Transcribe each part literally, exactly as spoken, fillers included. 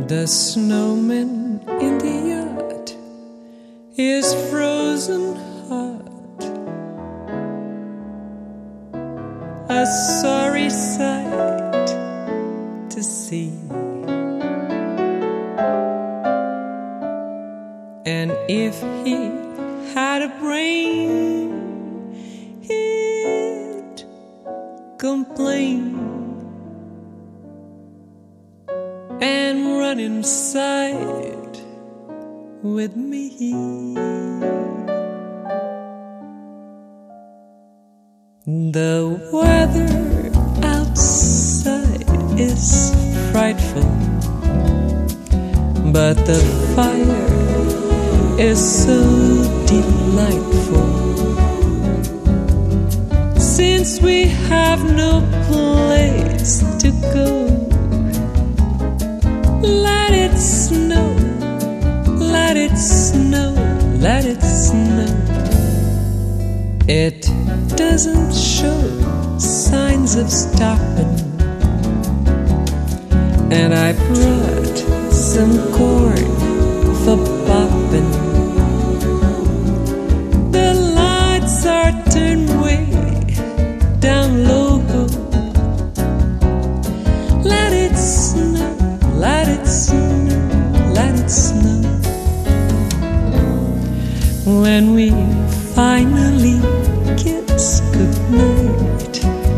The snowman in the yacht is frozen hot, a sorry sight to see. And if he had a brain, he'd complain and run inside with me. The weather outside is frightful, but the fire is so delightful. Since we have no place to go, let it snow, let it snow, let it snow. It doesn't show signs of stopping, and I brought some corn for popping. The lights are turned way down low. Let it snow, let it snow, let it snow. When we finally kiss goodnight,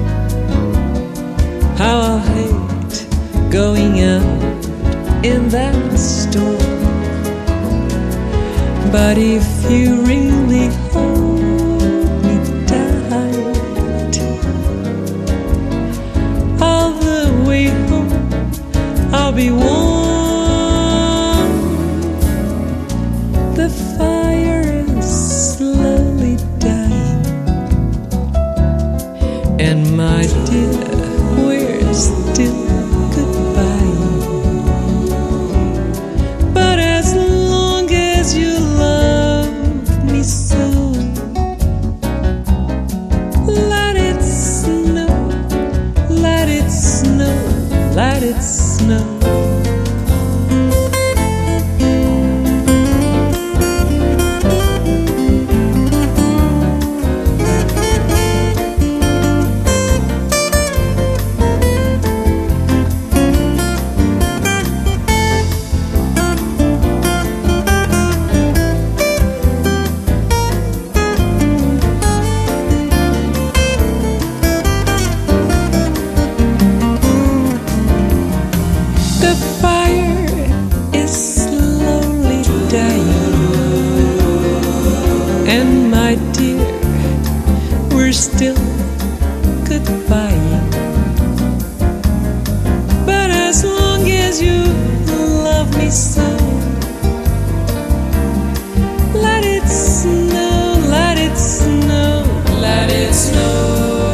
how I'll hate going out in that storm. But if you really hold me tight, all the way home I'll be warm. The fire is slowly dying, and my dear, we're still goodbye. But as long as you love me so, let it snow, let it snow, let it snow. The fire is slowly dying, and my dear, we're still goodbye. But as long as you love me so, let it snow, let it snow, let it snow.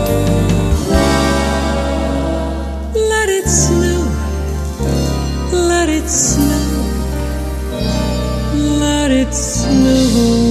Let it snow, let it snow, let it snow.